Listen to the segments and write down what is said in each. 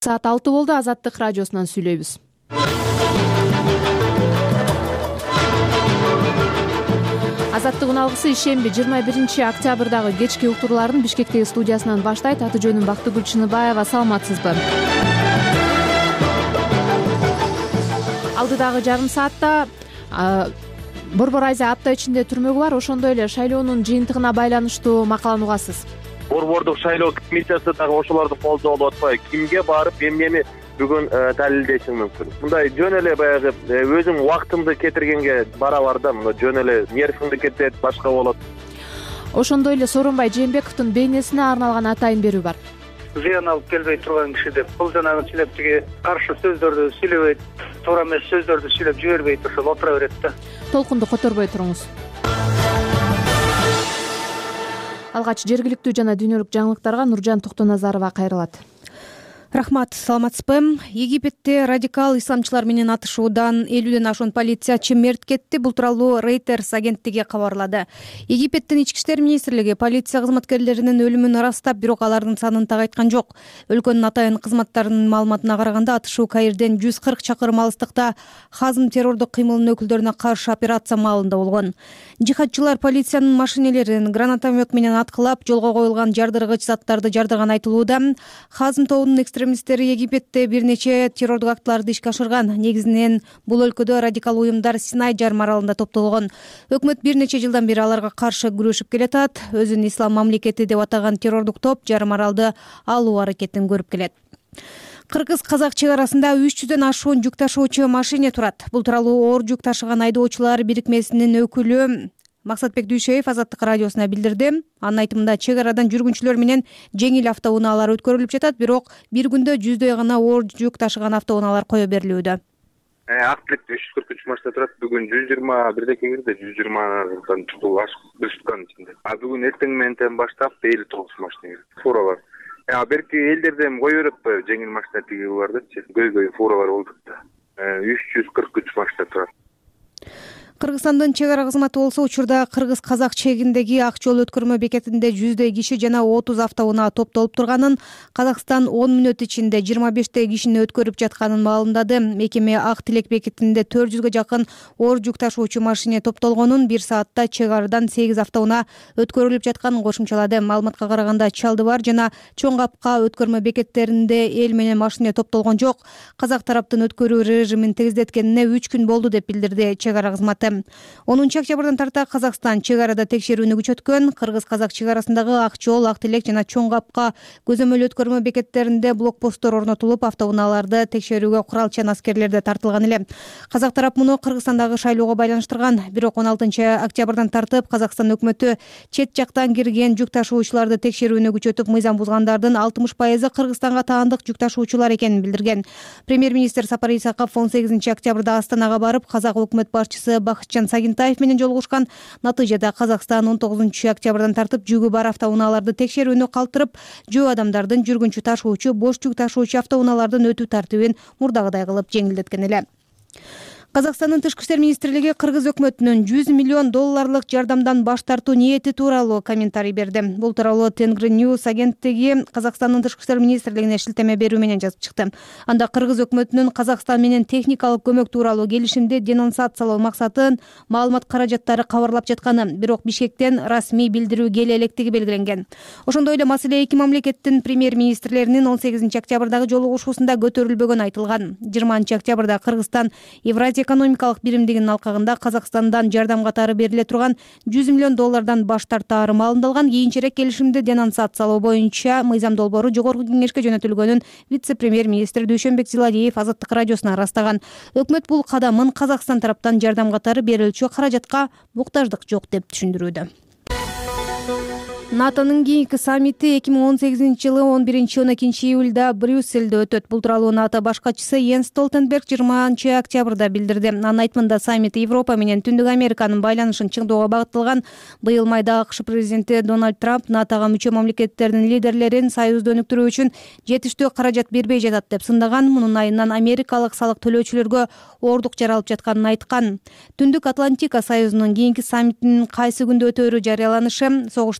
Саат 6 болду. Азаттык радиосунан сүйлөйбүз. Азаттыгын алгысы ишемби 21 октябрдагы кечки уктурууларын Бишкектеги студиясынан баштайт. Аты жөнүм Бактыгүл Чыныбаева. Саламатсызбы? Алдыдагы жарым саатта Борбор Айза апта ичинде түрмөгү бар. Ошондой эле шайлоонун жыйынтыгына байланыштуу макаланы угасыз. Борбордук шайлоо комиссиясы дагы ошолорду колдоп атпайбы? Кимге барып эмнени бүгүн далилдеши мүмкүн? Мындай жөн эле баягы өзүм убактымды кетиргенге бара да, мындай жөн эле нервиңди кетет, башка болот. Ошондой эле Сооронбай Жээнбековдун бейнесине арналган атайын берүү бар. Зыян алып келбей турган киши деп, бул жанагы чилептиги каршы сөздөрдү сүйлөбөйт, туура эмес сөздөрдү сүйлөп жибербейт, ошол отура берет да. Толкунду которбой туруңуз. Алгач жергиликтүү жана дүйнөлүк жаңылыктарга Нуржан Токтоназарова кайрылат. Рахмат, саламатсызбы? Египетте радикал исламчылар менен атышуудан 50ден ашуун полициячы мерт кетти. Бул тууралуу Reuters агенттиги кабарлады. Египеттин ички иштер министрлиги полиция кызматкерлеринин өлүмүн ырастап, бирок алардын санын так айткан жок. Өлкөнүн атайын кызматтарынын маалыматына караганда, атышуу Каирден 140 чакырым алыстыкта Хазм террордук кыймылынын өкүлдөрүнө каршы операция маалында болгон. Жихадчылар полициянын машинелерин гранатомет менен аткылап, жолго коюлган жардыргыч заттарды жардырган айтылууда. Хазм тобунун экстремисттери Египетте бир нече террордук актыларды ишке ашырган. Негизинен бул өлкөдө радикал уюмдар Синай жарым аралында топтолгон. Өкмөт бир нече жылдан бери аларга каршы күрөшүп келатат. Өзүн ислам мамлекети деп атаган террордук топ жарым аралды алуу аракетин көрүп келет. Кыргыз-казак чек арасында 300дөн ашуун жүк ташуучу машине турат. Бул тууралуу оор жүк ташыган айдоочулар бирикмесинин өкүлү Максатбек Дүйшеев Азаттык радиосуна билдирди. Анын айтымында, чек арадан жүргүнчүлөр менен жеңил автоунaalар өткөрүлүп жатат, бирок бир күндө 100дөй гана оор жүк ташыган автоунаалар кое берилүүдө. Актылык 343 машина турат. Бүгүн 120 бирдеке кирди, 120дан чыккан ичинде. Бүгүн эртең менен баштап 59 машина кирди. Фуралар. Берки элдерден кое берип коебу, жеңил машина тиги бардычы. Көйгөй фуралар болдук да. 343 машина турат. Кыргызстандын чек ара кызматы болсо учурда кыргыз-казак чегиндеги ак жол өткөрмө бекетинде 100дөй киши жана 30 автоунаа топтолуп турганын, Казакстан 10 мүнөт ичинде 25 кишини өткөрүп жатканын маалымдады. Мекеме Ак Тилек бекетинде 400га жакын оор жүк ташуучу машине топтолгонун, бир саатта чек арадан 8 автоунаа өткөрүлүп жатканын кошумчалады. Маалыматка караганда, Чалдыбар жана Чоң Капка өткөрмө бекеттеринде эл менен машине топтолгон жок. Казак тараптын өткөрүү режимин тегиздеткенине 3 күн болду деп билдирди чек ара кызматы. 10 октябрдан тарта Казакстан чек арада текшерүүнү күчөткөн. Кыргыз-казак чек арасындагы Ак Жол, Ак Тилек жана Чоң Капка көзөмөл өткөрмө бекеттеринде блокпосттор орнотулуп, автоунааларды текшерүүгө куралчан аскерлерде тартылган эле. Казак тарап муну Кыргызстандагы шайлоого байланыштырган. Бирок 16 октябрдан тартып Казакстан өкмөтү чет жактан кирген жүк ташуучуларды текшерүүнү күчөтүп, мыйзам бузгандардын 60% Кыргызстанга таандык жүк ташуучулар экенин билдирген. Премьер-министр Сапар Исаков 18 октябрда Астанага барып, казак өкмөт башчысы Бакытжан Сагинтаев менен жолугушкан. Натыйжада Казакстан 19 октябрдан тартып жүгү бар автоунааларды текшерүүнү калтырып, жөө адамдардын жүргүнчү ташуучу, бош жүк ташуучу автоунаалардын өтүү тартибин мурдагыдай кылып жеңилдеткен эле. Казакстандын тышкы иштер министрлиги Кыргыз өкмөтүнүн $100 миллион жардамдан баш тартуу ниети тууралуу комментарий берди. Бул тууралуу Тенгри News агенттиги Казакстандын тышкы иштер министрлигине шилтеме берүү менен жазып чыкты. Анда Кыргыз өкмөтүнүн Казакстан менен техникалык көмөк тууралуу келишимди денонсациялоо максатын маалымат каражаттары кабарлап жатканы, бирок Бишкектен расмий билдирүү келе электиги белгиленген. Ошондой эле маселе эки мамлекеттин премьер-министрлеринин 18 октябрдагы жолугушуусунда көтөрүлбөгөнү айтылган. 20 октябрда Кыргызстан Евразия экономикалык биримдигинин алкагында Казакстандан жардам катары бериле турган $100 миллион баш тартаары маалымдалган. Кийинчерээк келишимди денонсациялоо боюнча мыйзам долбоору жогорку кеңешке жөнөтүлгөнүн вице-премьер-министр Дүйшөнбек Зиладиев Азаттык радиосуна ырастаган. Өкмөт бул кадамын Казакстан тараптан жардам катары берилчү каражатка муктаждык жок деп түшүндүрүүдө. НАТОнун кийинки саммити 2018 жылы 11-12 июлда Брюссельде өтөт. Бул тууралуу НАТО баш катчысы Йенс Столтенберг 20 октябрда билдирди. Анын айтымында, саммит Европа менен Түндүк Американын байланышын чыңдоого багытталган. Быйыл майда АКШ президенти Дональд Трамп НАТОга мүчө мамлекеттердин лидерлерин союзду өнүктүрүү үчүн жетиштүү каражат бербей жатат деп сындаган. Мунун айынан америкалык салык төлөөчүлөргө оордук жаралып жатканын айткан. Түндүк Атлантика союзунун кийинки саммитинин кайсы күндө өтөөрү жарыяланышы, согушта гибрид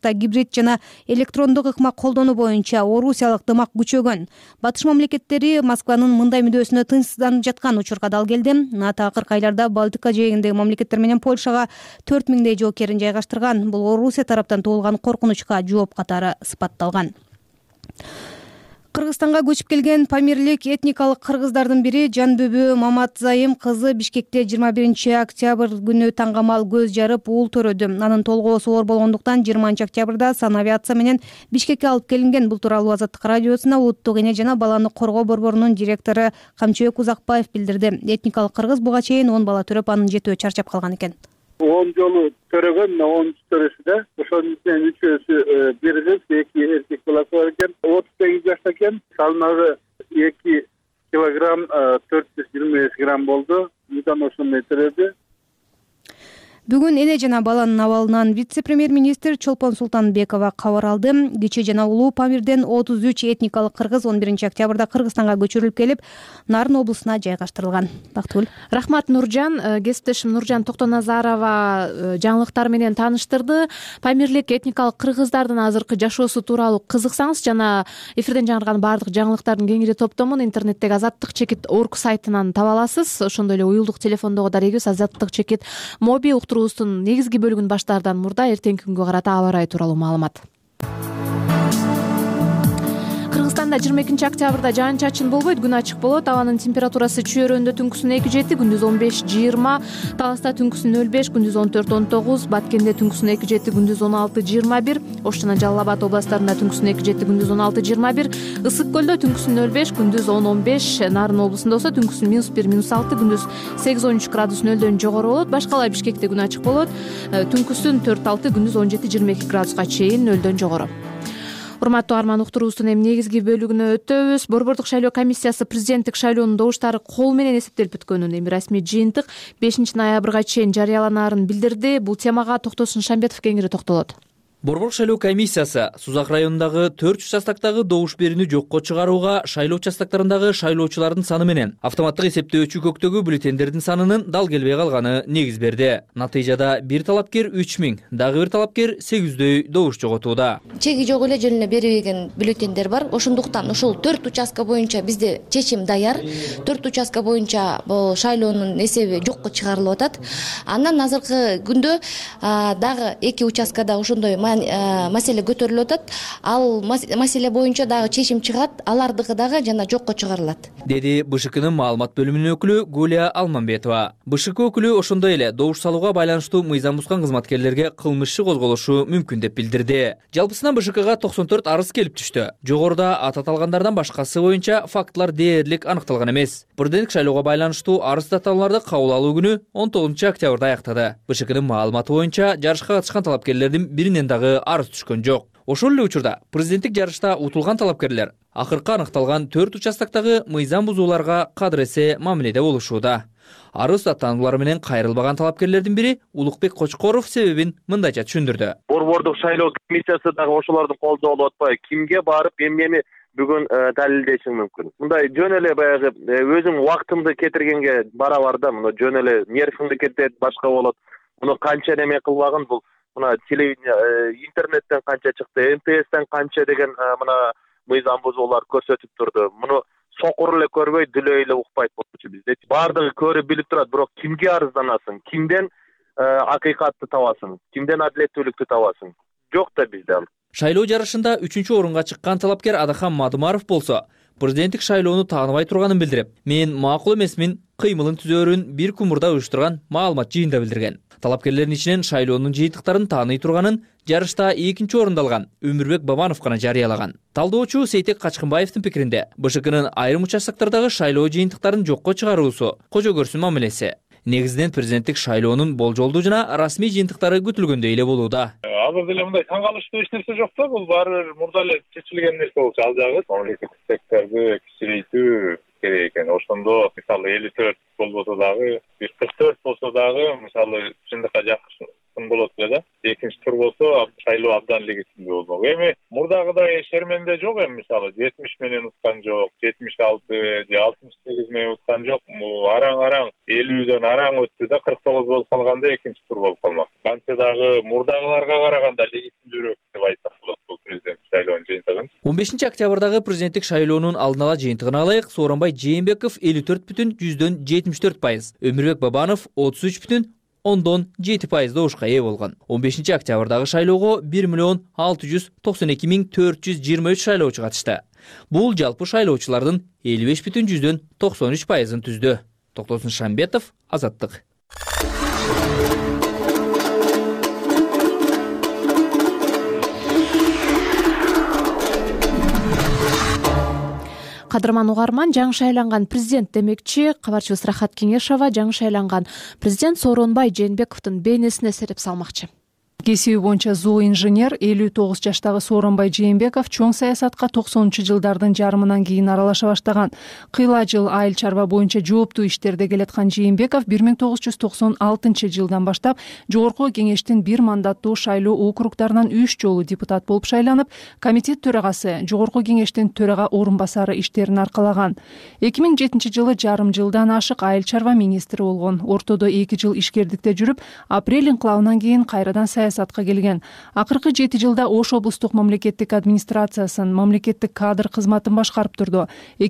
интернет жана электрондук ыкма колдонуу боюнча орусиялык дымак күчөгөн. Батыш мамлекеттери Москванын мындай мүдөөсүнө тынчсызданып жаткан учурга дал келди. НАТО акыркы айларда Балтика жээгиндеги мамлекеттер менен Польшага 4000 жоокерин жайгаштырган. Бул Орусия тараптан туулган коркунучка жооп катары сыпатталган. Кыргызстанга көчүп келген Памирлик этникалык кыргыздардын бири Жанбүбү Маматзайым кызы Бишкекте 21 октябрь күнү таңгамал көз жарып уул төрөдү. Анын толгоосу оор болгондуктан 20 октябрда санавиация менен Бишкекке алып келинген. Бул тууралуу Азаттык радиосуна Улуттук эне жана баланы коргоо борборунун директору Камчыбек Узакбаев билдирди. Этникалык кыргыз буга чейин 10 бала төрөп, анын жетөө чарчап калган экен. 10 жолу төрөгөн, 10 төрөсүдө ошонун ичинен 3-өөсү бир кыз, 2 эркек баласы бар экен. 38 жашта экен. Салмагы 2 килограмм 425 грамм болду. Мыйдан ошондой төрөдү. Бүгүн эне жана баланын абалынан вице-премьер-министр Чолпон Султанбекова кабар алды. Кичи жана улуу Памирден 33 этникалык кыргыз 11 октябрда Кыргызстанга көчүрүлүп келип, Нарын облусуна жайгаштырылган. Бактыгүл. Рахмат, Нуржан. Кесиптешим Нуржан Токтоназарова жаңылыктар менен тааныштырды. Памирлик этникалык кыргыздардын азыркы жашоосу тууралуу кызыксаңыз жана эфирден жаңырган баардык жаңылыктардын кеңири топтомун интернеттеги azattik.org сайтынан таба аласыз. Ошондой эле уюлдук телефондогу дарегибиз azattik моби уктуруубуздун негизги бөлүгүн баштаардан мурда эртеңки күнгө карата аба ырайы тууралуу маалымат. Кыргызстанда 22 октябрда жаан-чачын болбойт, күн ачык болот. Абанын температурасы чүйөрөндө түнкүсүн 2-7, күндүз 15-20, Таласта түнкүсүн 0-5, күндүз 14-19, Баткенде түнкүсүн 2-7, күндүз 16-21, Ош жана Жалал Абад областарында түнкүсүн 2-7, күндүз 16-21, Ысык көлдө түнкүсүн 0-5, күндүз 10-15, Нарын облусунда болсо түнкүсүн -1-6, күндүз 8-13 градус нөлдөн жогору болот. Башкалай Бишкекте күн ачык болот, түнкүсүн 4-6, күндүз 17-22 градуска чейин нөлдөн жогору. Урматтуу арман, уктуруубуздун эми негизги бөлүгүнө өтөбүз. Борбордук шайлоо комиссиясы президенттик шайлоонун добуштары кол менен эсептелип бүткөнүн эми расмий жыйынтык 5 ноябрга чейин жарыяланаарын билдирди. Бул темага Токтосун Шамбетов кеңири токтолот. Борбордук шайлоо комиссиясы Сузак районундагы 4 участактагы добуш берүүнү жокко чыгарууга шайлоо участактарындагы шайлоочулардын саны менен автоматтык эсептөө чүкөктөгү бюллетендердин санынын дал келбей калганы негиз берди. Натыйжада бир талапкер 3000, дагы бир талапкер 800дөй добуш жоготууда. Чеги жок эле жөн эле берилген бюллетендер бар. Ошондуктан ушул 4 участка боюнча бизде чечим даяр. 4 участка боюнча бул шайлоонун эсеби жокко чыгарылып атат. Андан азыркы күндө дагы 2 участкада ошондой маселе көтөрүлүп атат. Ал маселе боюнча дагы чечим чыгат, алардыгы дагы жана жокко чыгарылат, деди БШКнын маалымат бөлүмүнүн өкүлү Гулия Алманбетова. БШК өкүлү ошондой эле добуш салууга байланыштуу мыйзам бузган кызматкерлерге кылмыш иши козголушу мүмкүн деп билдирди. Жалпысынан БШКга 94 арыз келип түштү. Жогоруда аты аталгандардан башкасы боюнча фактылар дээрлик аныкталган эмес. Президенттик шайлоого байланыштуу арыз даттанууларды кабыл алуу күнү 19 октябрда аяктады. БШКнын маалыматы боюнча жарышка катышкан талапкерлердин биринен дагы арыз түшкөн жок. Ошол эле учурда президенттик жарышта утулган талапкерлер акыркы аныкталган 4 участактагы мыйзам бузууларга кадыресе мамиледе болушууда. Арыз даттануулары менен кайрылбаган талапкерлердин бири Улукбек Кочкоров себебин мындайча түшүндүрдү. Борбордук шайлоо комиссиясы дагы ошолордун колдоо болуп атпайбы? Кимге барып эмнени бүгүн далилдешиң мүмкүн? Мындай жөн эле баягы өзүм убактымды кетиргенге барабар да, мына жөн эле нервиңди кетет, башка болот. Муну канча неме кылбагын, бул мына телевидение, интернеттен канча чыкты, МТСтен канча деген мына мыйзам бузуулар көрсөтүп турду. Муну сокур эле көрбөй, дүлөй эле укпайт болчу бизде. Бардыгы көрүп билип турат, бирок кимге арызданасың? Кимден акыйкатты табасың? Кимден адилеттүүлүктү табасың? Жок да бизде ал. Шайлоо жарышында 3-орунга чыккан талапкер Адахан Мадымаров болсо, президенттик шайлоону тааныбай турганын билдирип, мен макул эмесмин, кыймылын түзөөрүн бир кумурда уюштурган маалымат жыйында билдирген. Талапкерлердин ичинен шайлоонун жыйынтыктарын тааный турганын жарышта 2-орунду алган Өмүрбек Бабанов гана жарыялаган. Талдоочу Сейтек Качкынбаевдин пикиринде, БШКнын айрым участактардагы шайлоо жыйынтыктарын жокко чыгаруусу кожо көрсүн мамилеси. Негизинен президенттик шайлоонун болжолдуу жана расмий жыйынтыктары күтүлгөндөй эле болууда. Азыр деле мындай таң калыштуу эч нерсе жок да, бул баары бир мурда эле чечилген нерсе болчу. Ал жагы мамлекеттик секторду кичирейтүү керек экен. Ошондо мисалы 54 болбосо дагы, 44 болсо дагы мисалы чындыкка жакын болот эле да. Экинчи тур болсо шайлоо абдан легитимдүү болмок. Эми мурдагыдай шерменде жок эми мисалы 70 менен уткан жок, 76 же 68 менен уткан жок. Араң 50дөн араң өттү да 49 болуп калганда экинчи тур болуп калмак. Канча дагы мурдагыларга караганда легитимдүүрөөк деп айтсак. айтаган. 15-октябрдагы президенттик шайлоонун алдын ала жыйынтыгына алайык. Сооронбай Жээнбеков 54,4%, Өмүрбек Бабанов 33,7% добушка ээ болгон. 15-октябрдагы шайлоого 1,692,423 шайлоочу катышты. Бул жалпы шайлоочулардын 55,93%-ын түздү. Токтосун Шамбетов, Азаттык. Кадырман угарман, жаңы шайланган президент демекчи. Кабарчыбыз Рахат Кеңешова жаңы шайланган президент Сооронбай Жээнбековдун бейнесине сереп салмакчы. Кесиби боюнча зооинженер 59 жаштагы Сооронбай Жээнбеков чоң саясатка 90-жылдардын жарымынан кийин аралаша баштаган. Кыйла жыл айыл чарба боюнча жооптуу иштерде келаткан Жээнбеков 1996-жылдан баштап Жогорку Кеңештин бир мандаттуу шайлоо округдарынан 3 жолу депутат болуп шайланып, комитет төрагасы, Жогорку Кеңештин төрага орун басары иштерин аркалаган. 2007-жылы жарым жылдан ашык айыл чарба министри болгон. Ортодо 2 жыл ишкердикте жүрүп, апрель инкылабынан кийин кайрадан саясатка келген. Акыркы 7 жылда Ош облустук мамлекеттик администрациясын, мамлекеттик кадр кызматын башкарып турду.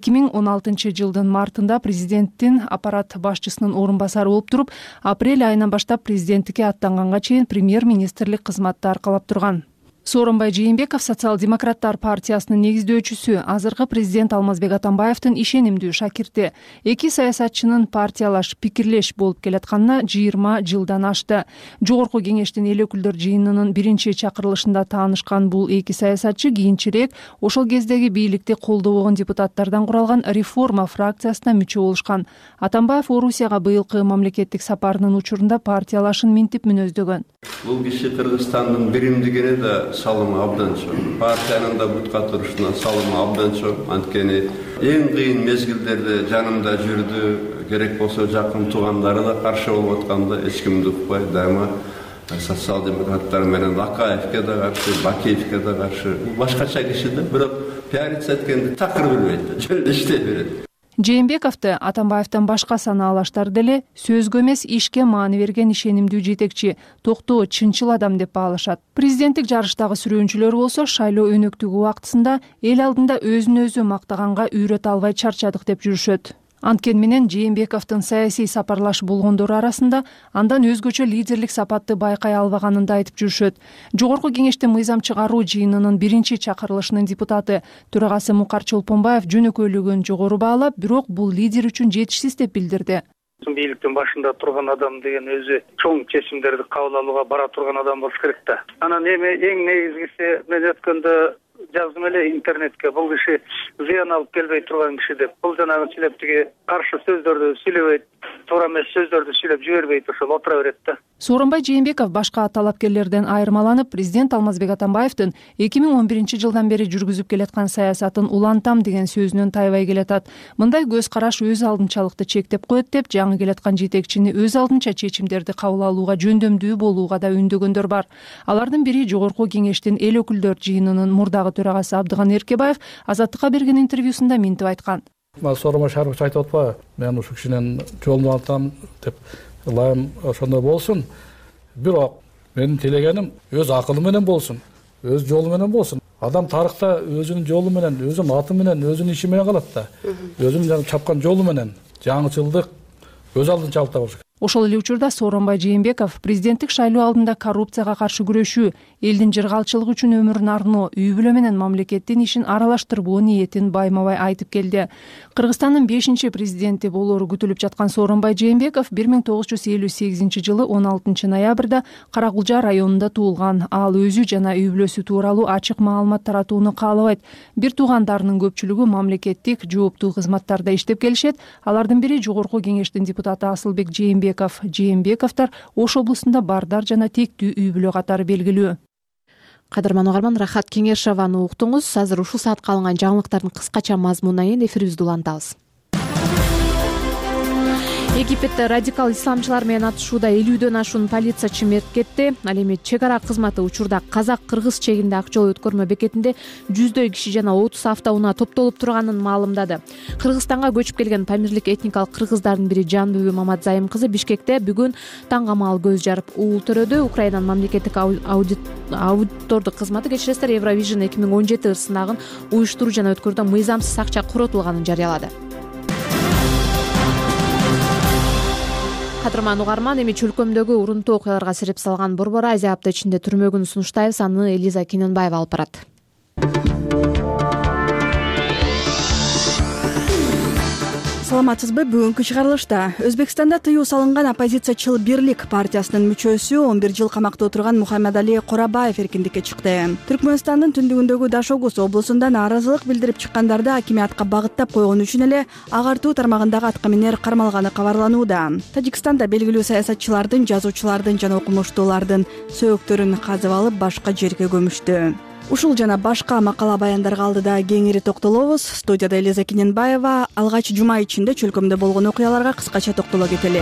2016-жылдын мартында президенттин аппарат башчысынын орун басары болуп туруп, апрель айынан баштап президенттикке аттанганга чейин премьер-министрлик кызматты аркалап турган. Сооронбай Жээнбеков социал-демократтар партиясынын негиздөөчүсү, азыркы президент Алмазбек Атамбаевдин ишенимдүү шакирти. Эки саясатчынын партиялаш, пикирлеш болуп келатканына 20 жылдан ашты. Жогорку Кеңештин эл өкүлдөр жыйынынын биринчи чакырылышында таанышкан бул эки саясатчы кийинчерээк ошол кездеги бийликти колдобогон депутаттардан куралган реформа фракциясына мүчө болушкан. Атамбаев Орусияга быйылкы мамлекеттик сапарынын учурунда партиялашын минтип мүнөздөгөн. Бул киши Кыргызстандын биримдигине да салымы абдан чоң. Партиянын да бутка турушуна салымы абдан чоң. Анткени эң кыйын мезгилдерде жанымда жүрдү. Керек болсо жакын туугандары да каршы болуп атканда эч кимди укпай, дайыма социал-демократтар менен Акаевке да каршы, Бакеевке да каршы. Башкача киши да, бирок пиариться эткенди такыр билбейт, жөн иштей берет. Жээнбековду Атамбаевден башка санаалаштар деле сөзгө эмес ишке маани берген ишенимдүү жетекчи, токтоо, чынчыл адам деп баалашат. Президенттик жарыштагы сүрөөнчүлөр болсо шайлоо өнөктүгү убактысында эл алдында өзүн өзү мактаганга үйрөтө албай чарчадык деп жүрүшөт. Анткени менен Жээнбековдун саясий сапарлаш болгондору арасында андан өзгөчө лидерлик сапатты байкай албаганын да айтып жүрүшөт. Жогорку Кеңештин мыйзам чыгаруу жыйынынын биринчи чакырылышынын депутаты, төрагасы Мукар Чолпонбаев жөнөкөйлүгүн жогору баалап, бирок бул лидер үчүн жетишсиз деп билдирди. Бийликтин башында турган адам деген өзү чоң чечимдерди кабыл алууга бара турган адам болуш керек да. Анан эми эң негизгиси мен өткөндө жаздым эле интернетке, бул киши зыян алып келбей турган киши деп. Бул жанагы силептиги каршы сөздөрдү сүйлөбөйт, туура эмес сөздөрдү сүйлөп жибербейт, ошол отура берет да. Сооронбай Жээнбеков башка талапкерлерден айырмаланып, президент Алмазбек Атамбаевдин 2011-жылдан бери жүргүзүп келаткан саясатын улантам деген сөзүнөн тайбай келатат. Мындай көз караш өз алдынчалыкты чектеп коет деп, жаңы келаткан жетекчини өз алдынча чечимдерди кабыл алууга жөндөмдүү болууга да үндөгөндөр бар. Алардын бири Жогорку Кеңештин эл өкүлдөр жыйынынын мурдагы төрагасы Абдыган Эркебаев Азаттыкка берген интервьюсунда минтип айткан. Сооронбай Шарипович айтып атпайбы, мен ушул кишинин жолун алтам деп, ылайым ошондой болсун. Бирок менин тилегеним өз акылы менен болсун, өз жолу менен болсун. Адам тарыхта өзүнүн жолу менен, өзүнүн аты менен, өзүнүн иши менен калат да. Өзүнүн чапкан жолу менен жаңычылдык өз алдынчалыкта болуш керек. Ошол эле учурда Сооронбай Жээнбеков президенттик шайлоо алдында коррупцияга каршы күрөшүү, элдин жыргалчылыгы үчүн өмүрүн арноо, үй бүлө менен мамлекеттин ишин аралаштырбоо ниетин байма-бай айтып келди. Кыргызстандын 5-чи президенти болору күтүлүп жаткан Сооронбай Жээнбеков 1958-жылы 16 ноябрда Каракулжа районунда туулган. Ал өзү жана үй бүлөсү тууралуу ачык маалымат таратууну каалабайт. Бир туугандарынын көпчүлүгү мамлекеттик жооптуу кызматтарда иштеп келишет. Алардын бири Жогорку Кеңештин депутаты Асылбек Жээнбековдор Ош облусунда бардар жана тектүү үй бүлө катары белгилүү. Кадырман угарман, Рахат Кеңешованы уктуңуз. Азыр ушул саатка алынган жаңылыктардын кыскача мазмунуна эфирибизди улантабыз. Египетте радикал исламчылар менен атышууда 50дөн ашуун полициячы мерт кетти. Ал эми чек ара кызматы учурда казак-кыргыз чегинде ак жол өткөрмө бекетинде жүздөй киши жана 30 автоунаа топтолуп турганын маалымдады. Кыргызстанга көчүп келген памирлик этникалык кыргыздардын бири Жанбүбү Маматзайым кызы Бишкекте бүгүн таң камал көз жарып уул төрөдү. Украинанын мамлекеттик аудитордук кызматы кечиресиздер Евровижн 2017 ырсынагын уюштуруу жана өткөрүүдө мыйзамсыз акча коротулганын жарыялады. Кадырман угарман, эми чөлкөмдөгү урунтуу окуяларга себеп салган Борбор Азия апта ичинде түрмөгүн сунуштайбыз. Аны Элиза Кененбаева алып барат. Саламатсызбы? Бүгүнкү чыгарылышта Өзбекстанда тыюу салынган оппозициячыл Бирлик партиясынын мүчөсү 11 жыл камакта отурган Мухаммадали Корабаев эркиндикке чыкты. Түркмөнстандын түндүгүндөгү Дашогуз облусунда нааразылык билдирип чыккандарды акимиятка багыттап койгон үчүн эле агартуу тармагындагы аткаминер кармалганы кабарланууда. Тажикстанда белгилүү саясатчылардын, жазуучулардын жана окумуштуулардын сөөктөрүн казып алып башка жерге көмүштү. Ушул жана башка макала баяндарга алдыда кеңири токтолобуз. Студияда Элиза Кененбаева. Алгач жума ичинде чөлкөмдө болгон окуяларга кыскача токтоло кетели.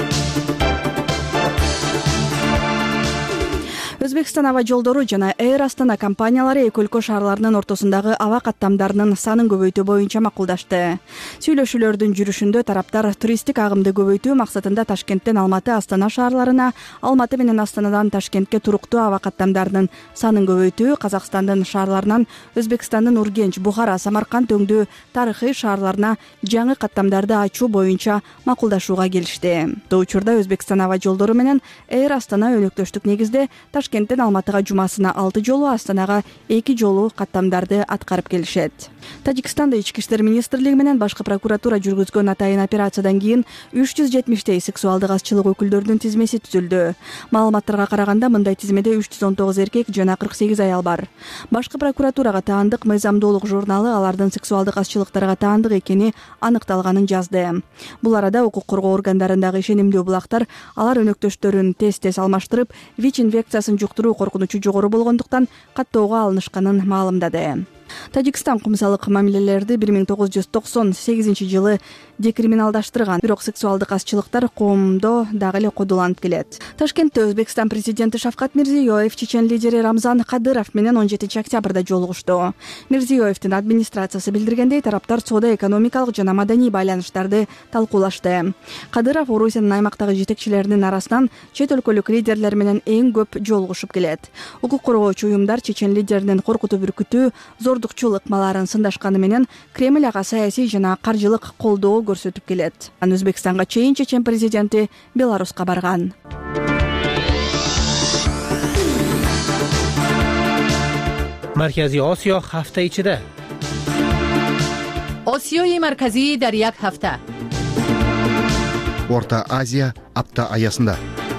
Өзбекстан аба жолдору жана Air Astana компаниялары эки өлкө шаарларынын ортосундагы аба каттамдарынын санын көбөйтүү боюнча макулдашты. Сүйлөшүүлөрдүн жүрүшүндө тараптар туристтик агымды көбөйтүү максатында Ташкенттен Алматы, Астана шаарларына, Алматы менен Астанадан Ташкентке туруктуу аба каттамдарынын санын көбөйтүү, Казакстандын шаарларынан Өзбекстандын Ургенч, Бухара, Самарканд өңдүү тарыхый шаарларына жаңы каттамдарды ачуу боюнча макулдашууга келишти. Бул учурда Өзбекстан аба жолдору менен Air Astana өнөктөштүк негизде Ташкенттен Алматыга жумасына 6 жолу, Астанага 2 жолу каттамдарды аткарып келишет. Тажикстанда ички иштер министрлиги менен башкы прокуратура жүргүзгөн атайын операциядан кийин 370 сексуалдык азчылык өкүлдөрүнүн тизмеси түзүлдү. Маалыматтарга караганда мындай тизмеде 319 эркек жана 48 аял бар. Башкы прокуратурага таандык Мыйзамдуулук журналы алардын сексуалдык азчылыктарга таандык экени аныкталганын жазды. Бул арада укук коргоо органдарындагы ишенимдүү булактар алар өнөктөштөрүн тез алмаштырып, ВИЧ инфекциясын жуктуруу коркунучу жогору болгондуктан каттоого алынышканын маалымдады. Тажикстан кумсалык мамилелерди 1998-жылы декриминалдаштырган, бирок сексуалдык азчылыктар коомдо дагы эле кодуланып келет. Ташкентте Өзбекстан президенти Шавкат Мирзиёев чечен лидери Рамзан Кадыров менен 17 октябрда жолугушту. Мирзиёевдин администрациясы билдиргендей, тараптар соода-экономикалык жана маданий байланыштарды талкуулашты. Кадыров Орусиянын аймактагы жетекчилеринин арасынан чет өлкөлүк лидерлер менен эң көп жолугушуп келет. Укук коргоочу уюмдар чечен лидеринин коркутуп үркүтүү, зордукчул ыкмаларын сындашканы менен Кремль ага саясий жана каржылык колдоо көрсөтүп келет. Өзбекстанга чейин чечен президенти Беларуска барган. Маркази Осиё ҳафта ичида. Осиёи марказӣ дар як ҳафта. Орта Азия апта аясында.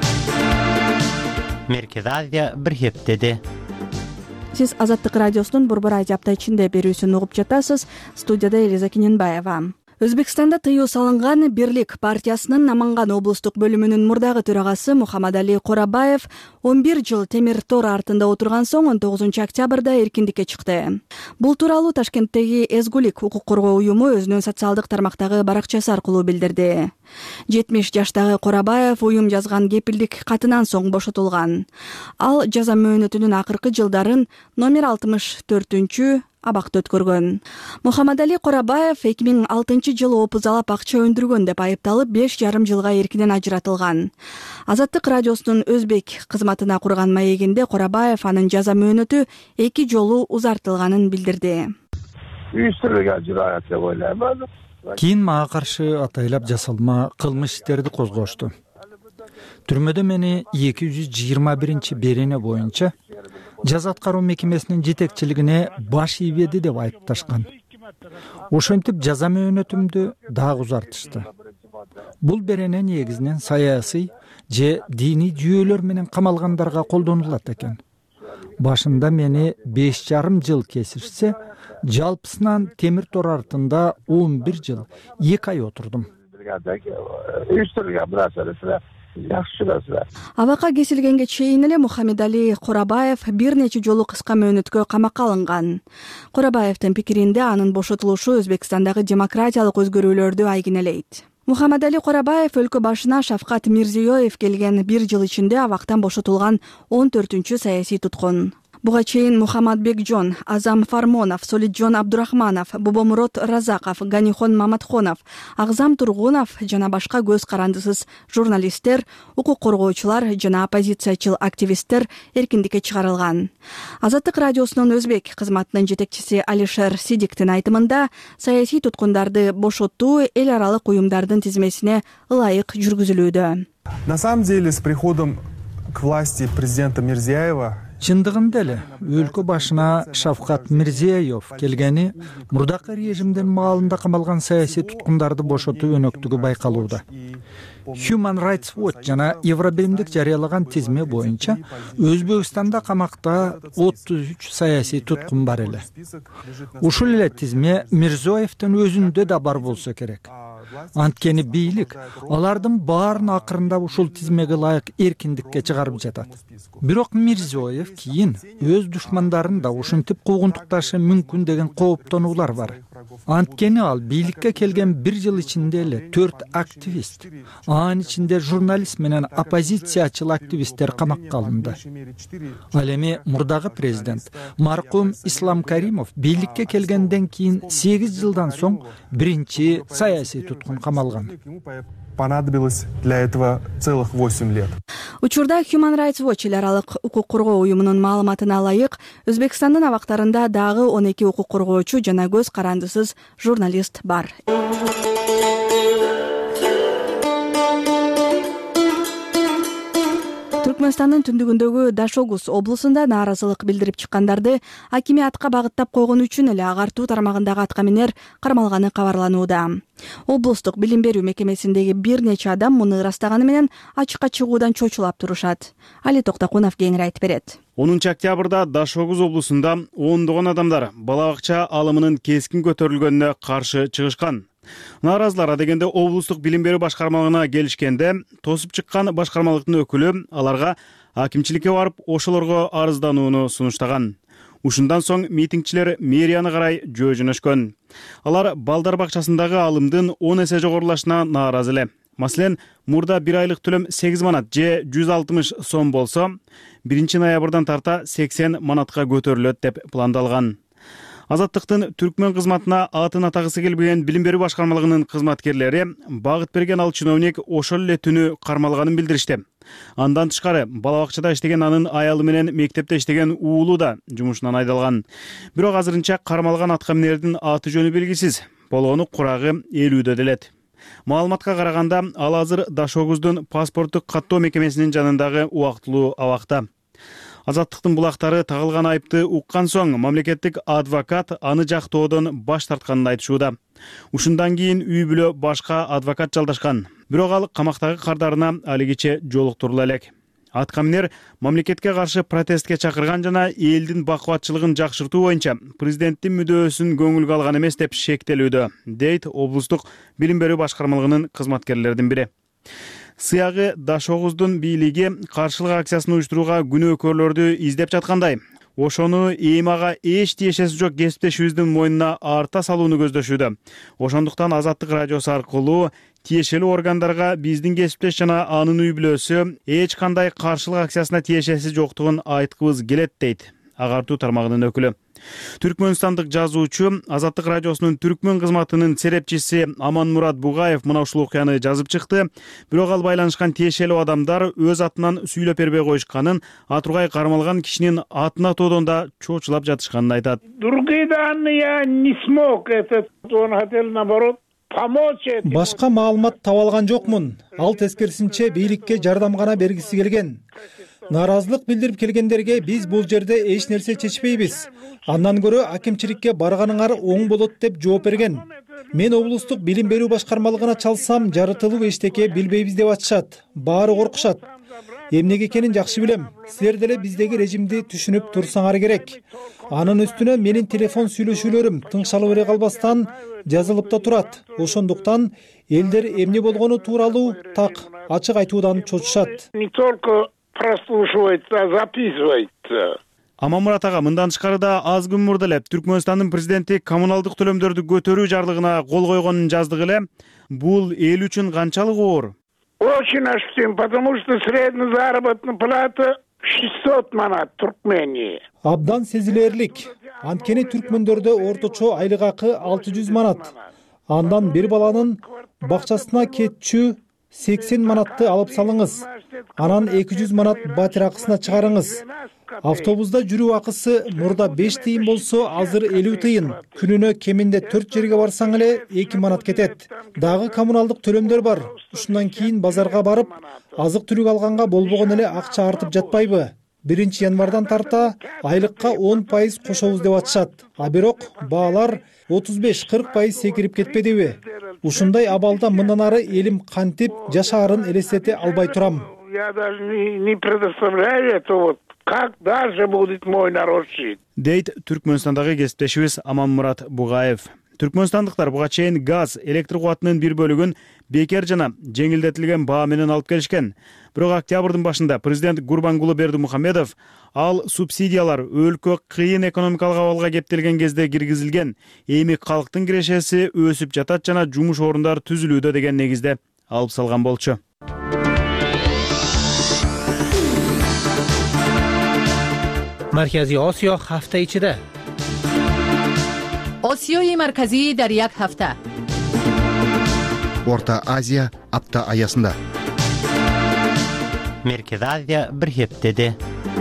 Меркези Азия бир хептеде. Сиз Азаттык радиосунун Борбор Азия апта ичинде берүүсүн угуп жатасыз. Студияда Элиза Кененбаева. Өзбекстанда тыюу салынган Бирлик партиясынын Наманган облустук бөлүмүнүн мурдагы төрагасы Мухаммадали Корабаев 11 жыл темир тор артында отурган соң 19 октябрда эркиндикке чыкты. Бул тууралуу Ташкенттеги Эзгулик укук коргоо уюму өзүнүн социалдык тармактагы баракчасы аркылуу билдирди. 70 жаштагы Корабаев уюм жазган кепилдик катынан соң бошотулган. Ал жаза мөөнөтүнүн акыркы жылдарын номер 64 абакта өткөргөн. Мухаммадали Корабаев 2006 жылы опуз алып акча өндүргөн деп айыпталып 5,5 жылга эркинен ажыратылган. Азаттык радиосунун өзбек кызматына курган маегинде Корабаев анын жаза мөөнөтү 2 жолу узартылганын билдирди. Кийин мага каршы атайлап жасалма кылмыш иштерди козгошту. Түрмөдө мени 221 берене боюнча жаза аткаруу мекемесинин жетекчилигине баш ийбеди деп айыпташкан. Ошентип жаза мөөнөтүмдү дагы узартышты. Бул берене негизинен саясий же диний жүйөлөр менен камалгандарга колдонулат экен. Башында мени 5,5 жыл кесишсе, жалпысынан темир тор артында 11 жыл 2 ай отурдум. Абакка кесилгенге чейин эле Мухаммадали Корабаев бир нече жолу кыска мөөнөткө камакка алынган. Корабаевдин пикиринде анын бошотулушу Өзбекстандагы демократиялык өзгөрүүлөрдү айгинелейт. Мухаммадали Корабаев өлкө башына Шавкат Мирзиёев келген 1 жыл ичинде абактан бошотулган 14-чү саясий туткун. Буга чейин Мухаммадбек Жон, Азам Фармонов, Солитжон Абдурахманов, Бубомурод Разаков, Ганихон Маматхонов, Агзам Тургунов жана башка көз карандысыз журналисттер, укук коргоочулар жана оппозициячыл активисттер эркиндикке чыгарылган. Азаттык радиосунун өзбек кызматынын жетекчиси Алишер Сидиктин айтымында саясий туткундарды бошотуу эл аралык уюмдардын тизмесине ылайык жүргүзүлүүдө. На самом деле, с приходом к власти президента Мирзиёева чындыгында эле өлкө башына Шавкат Мирзиёев келгени мурдакы режимдин маалында камалган саясий туткундарды бошотуу өнөктүгү байкалууда. Human Rights Watch жана Евробиримдик жарыялаган тизме боюнча Өзбекстанда камакта 33 саясий туткун бар эле. Ушул эле тизме Мирзиёевдин өзүндө да бар болсо керек. Анткени бийлик алардын баарын акырында ушул тизмеге ылайык эркиндикке чыгарып жатат. Бирок Мирзиёев кийин өз душмандарын да ушинтип куугунтукташы мүмкүн деген кооптонуулар бар. Анткени ал бийликке келген 1 жыл ичинде эле 4 активист, анын ичинде журналист менен оппозициячыл активисттер камакка алынды. Ал эми мурдагы президент маркум Ислам Каримов бийликке келгенден кийин 8 жылдан соң биринчи саясий туткун камалган. Понадобилось для этого целых 8 лет. Учурда Human Rights Watch эл аралык укук коргоо уюмунун маалыматына ылайык Өзбекстандын абактарында дагы 12 укук коргоочу жана көз карандысыз журналист бар. Түркмөнстандын түндүгүндөгү Дашогуз облусунда нааразылык билдирип чыккандарды акимиатка багыттап койгон үчүн эле агартуу тармагындагы аткаминер кармалганы кабарланууда. Облустук билим берүү мекемесиндеги бир нече адам муну ырастаганы менен ачыкка чыгуудан чочулап турушат. Али Токтокунов кеңири айтып берет. 10 октябрда Дашогуз облусунда ондогон адамдар бала бакча алымынын кескин көтөрүлгөнүнө каршы чыгышкан. Нааразылар дегенде облустук билим берүү башкармалыгына келишкенде, тосуп чыккан башкармалыктын өкүлү аларга акимчиликке барып ошолорго арызданууну сунуштаган. Ушундан соң митингчилер мэрияны карай жөнөшкөн. Алар балдар бакчасындагы алымдын 10 эсе жогорулашына нааразы эле. Маселен, мурда 1 айлык төлөм 8 манат же 160 сом болсо, 1 ноябрдан тарта 80 манатка көтөрүлөт деп пландалган. Азаттыктын Түркмөн кызматына атын атагысы келбеген билим берүү башкармалыгынын кызматкерлери багыт берген ал чиновник ошол эле түнү кармалганын билдиришти. Андан тышкары бала бакчада иштеген анын аялы менен мектепте иштеген уулу да жумушунан айдалган. Бирок азырынча кармалган аткаминердин аты жөнү белгисиз. Болгону курагы 50дө делет. Маалыматка караганда ал азыр Дашогуздун паспорттук каттоо мекемесинин жанындагы убактылуу абакта. Азаттыктын булактары тагылган айыпты уккан соң мамлекеттик адвокат аны жактоодон баш тартканын айтышууда. Ушундан кийин үй бүлө башка адвокат жалдашкан. Бирок ал камактагы кардарына алигиче жолуктурула элек. Аткаминер мамлекетке каршы протестке чакырган жана элдин бакубатчылыгын жакшыртуу боюнча президенттин мүдөөсүн көңүлгө алган эмес деп шектелүүдө, дейт облустук билим берүү башкармалыгынын кызматкерлеринин бири. Сыягы Дашогуздун бийлиги каршылык акциясын уюштурууга күнөөкөрлөрдү издеп жаткандай, ошону эми ага эч тиешеси жок кесиптешибиздин мойнуна арта салууну көздөшүүдө. Ошондуктан Азаттык радиосу аркылуу тиешелүү органдарга биздин кесиптеш жана анын үй бүлөсү эч кандай каршылык акциясына тиешеси жоктугун айткыбыз келет, дейт агартуу тармагынын өкүлү. Түркмөнстандык жазуучу Азаттык радиосунун Түркмөн кызматынын серепчиси Аманмурат Бугаев мына ушул окуяны жазып чыкты. Бирок ал байланышкан тиешелүү адамдар өз атынан сүйлөп бербей коюшканын, атургай кармалган кишинин атын атоодон да чочулап жатышканын айтат. Другие данные я не смог, он хотел наоборот помочь. Башка маалымат таба алган жокмун. Ал тескерисинче бийликке жардам гана бергиси келген. Нааразылык билдирип келгендерге биз бул жерде эч нерсе чечпейбиз. Андан көрө акимчиликке барганыңар оң болот деп жооп берген. Мен облустук билим берүү башкармалыгына чалсам, жарытылуу эчтеке билбейбиз деп атышат. Баары коркушат. Эмнеге экенин жакшы билем. Силер деле биздеги режимди түшүнүп турсаңар керек. Анын үстүнө менин телефон сүйлөшүүлөрүм тыңшалып эле калбастан жазылып да турат. Ошондуктан элдер эмне болгону тууралуу так ачык айтуудан чочушат. Не только прослушивается, а записывается. Аманмурат ага, мындан тышкары да аз күн мурда эле Түркмөнстандын президенти коммуналдык төлөмдөрдү көтөрүү жарлыгына кол койгонун жаздык эле. Бул эл үчүн канчалык оор? Очень ощутим, потому что средняя заработная плата 600 манат Туркмении. Абдан сезилерлик. Анткени түркмөндөрдө орточо айлык акы 600 манат. Андан бир баланын бакчасына кетчү 80 манатты алып салыңыз. Анан 200 манат батир акысына чыгарыңыз. Автобуста жүрүү акысы мурда 5 тыйын болсо, азыр 50 тыйын. Күнүнө кеминде 4 жерге барсаң эле 2 манат кетет. Дагы коммуналдык төлөмдөр бар. Ушундан кийин базарга барып, азык түлүк алганга болбогон эле акча артып жатпайбы? 1 январдан тарта айлыкка 10% кошобуз деп атышат. А бирок баалар 35-40% секирип кетпедиби? Ушундай абалда мындан ары элим кантип жашаарын элестете албай турам. Я даже не предоставляю это вот. Как дальше будет мой народ жить? Дейт Түркмөнстандагы кесиптешибиз Аманмурат Бугаев. Түркмөнстандыктар буга чейин газ, электр кубатынын бир бөлүгүн бекер жана жеңилдетилген баа менен алып келишкен. Бирок октябрдын башында президент Гурбангулы Бердимухамедов ал субсидиялар өлкө кыйын экономикалык абалга кептелген кезде киргизилген, эми калктын кирешеси өсүп жатат жана жумуш орундары түзүлүүдө деген негизде алып салган болчу. Маркази Осиё ҳафта ичида. осиёи марказӣ дар як ҳафта. Орта Азия апта аясында. Меркез Азия бир хептеде.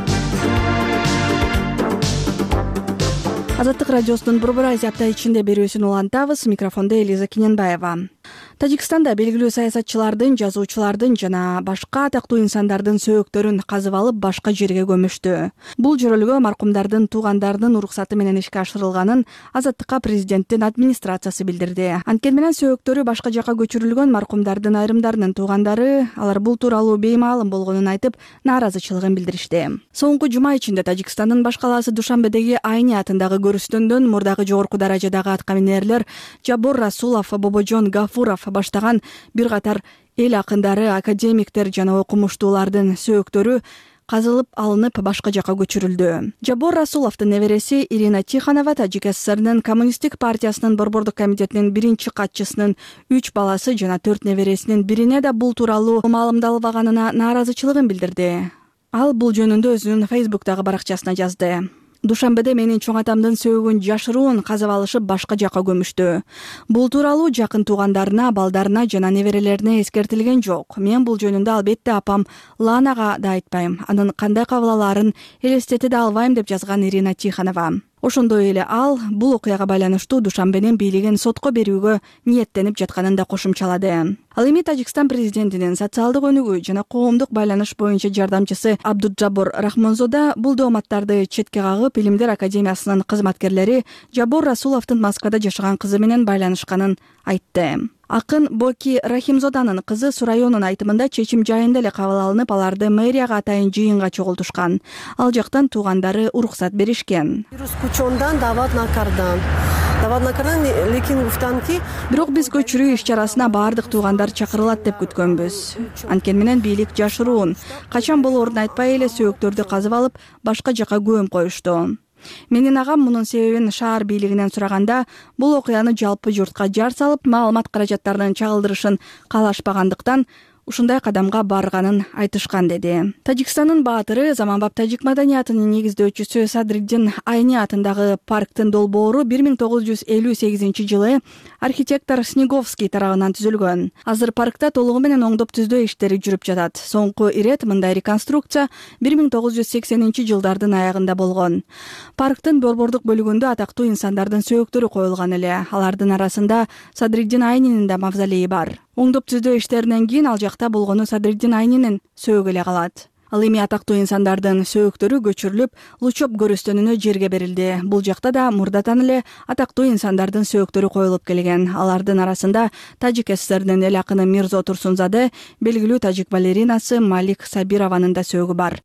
Азаттык радиосунун Борбор Азия апта ичинде берүүсүн улантабыз. Микрофондо Элиза Кененбаева. Тажикстанда белгилүү саясатчылардын, жазуучулардын жана башка атактуу инсандардын сөөктөрүн казып алып башка жерге көмүштү. Бул жөрөлгө маркумдардын туугандарынын уруксаты менен ишке ашырылганын Азаттыкка президенттин администрациясы билдирди. Анткени менен сөөктөрү башка жакка көчүрүлгөн маркумдардын айрымдарынын туугандары алар бул тууралуу беймаалым болгонун айтып, нааразычылыгын билдиришти. Соңку жума ичинде Тажикстандын баш калаасы Душанбедеги Айни атындагы көрүстөндөн мурдагы жогорку даражадагы аткаминерлер Жабор Расулов, Бобожон Гафуров баштаган бир катар эл акындары, академиктер жана окумуштуулардын сөөктөрү казылып алынып башка жакка көчүрүлдү. Жабор Расуловдун небереси Ирина Тихонова Тажик ССРнын Коммунисттик партиясынын борбордук комитетинин биринчи катчысынын 3 баласы жана 4 небересинин бирине да бул тууралуу маалымдалбаганына нааразычылыгын билдирди. Ал бул жөнүндө өзүнүн Facebook'тагы баракчасына жазды. Душанбеде менин чоң атамдын сөөгүн жашыруун казып алышып башка жакка көмүштү. Бул тууралуу жакын туугандарына, балдарына жана неберелерине эскертилген жок. Мен бул жөнүндө албетте апам Ланага да айтпайм. Анын кандай кабыл алаарын элестете да албайм деп жазган Ирина Тихонова. Ошондой эле ал бул окуяга байланыштуу Душанбенин бийлигин сотко берүүгө ниеттенип жатканын да кошумчалады. Ал эми Тажикстан президентинин социалдык өнүгүү жана коомдук байланыш боюнча жардамчысы Абдуджабор Рахмонзода бул дооматтарды четке кагып, Илимдер академиясынын кызматкерлери Жабор Расуловдун Москвада жашаган кызы менен байланышканын айтты. Акын Боки Рахимзоданын кызы Сурайонун айтымында чечим жайында эле кабыл алынып, аларды мэрияга атайын жыйынга чогултушкан. Ал жактан туугандары уруксат беришкен. Бирок биз көчүрүү иш-чарасына баардык туугандар чакырылат деп күткөнбүз. Анткени менен бийлик жашыруун, качан болоорун айтпай эле сөөктөрдү казып алып, башка жака көмүп коюшту. Менин агам мунун себебин шаар бийлигинен сураганда, бул окуяны жалпы журтка жар салып, маалымат каражаттарынын чагылдырышын каалашпагандыктан ушундай кадамга барганын айтышкан деди. Тажикстандын баатыры, заманбап тажик маданиятынын негиздөөчүсү Садриддин Айни атындагы парктын долбоору 1958-жылы архитектор Снеговский тарабынан түзүлгөн. Азыр паркта толугу менен оңдоп түздөө иштери жүрүп жатат. Соңку ирет мындай реконструкция 1980-жылдардын аягында болгон. Парктын борбордук бөлүгүндө атактуу инсандардын сөөктөрү коюлган эле. Алардын арасында Садриддин Айнинин да мавзолейи бар. Оңдоп түздөө иштеринен кийин ал жакта болгону Садриддин Айнинин сөөгү эле калат. Ал эми атактуу инсандардын сөөктөрү көчүрүлүп, Лучоп көрүстөнүнө жерге берилди. Бул жакта да мурдатан эле атактуу инсандардын сөөктөрү коюлуп келген. Алардын арасында Тажик ССРнин эл акыны Мирзо Турсунзаде, белгилүү тажик балеринасы Малик Сабированын да сөөгү бар.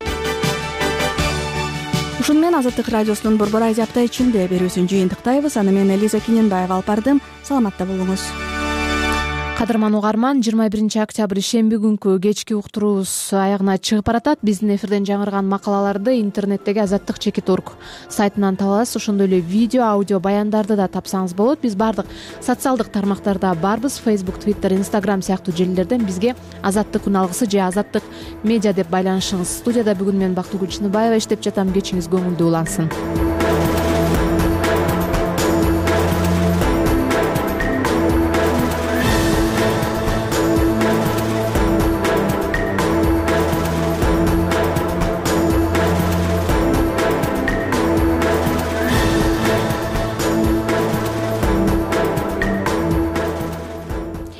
Ушуну менен Азаттык радиосунун Борбор Азия апта ичинде берүүсүн жыйынтыктайбыз. Аны мен Элиза Кененбаева алып бардым. Саламатта болуңуз. Кадырман угарман, 21 октябрь шемби күнкү кечки уктуруубуз аягына чыгып баратат. Биздин эфирден жаңырган макалаларды интернеттеги azattik.org сайтынан таба аласыз. Ошондой эле видео, аудио баяндарды да тапсаңыз болот. Биз баардык социалдык тармактарда барбыз. Facebook, Twitter, Instagram сыяктуу желилерден бизге Азаттык үн алгысы же Азаттык медиа деп байланышыңыз. Студияда бүгүн мен Бактыгүл Чыныбаева иштеп жатам. Кечиңиз көңүлдүү улансын.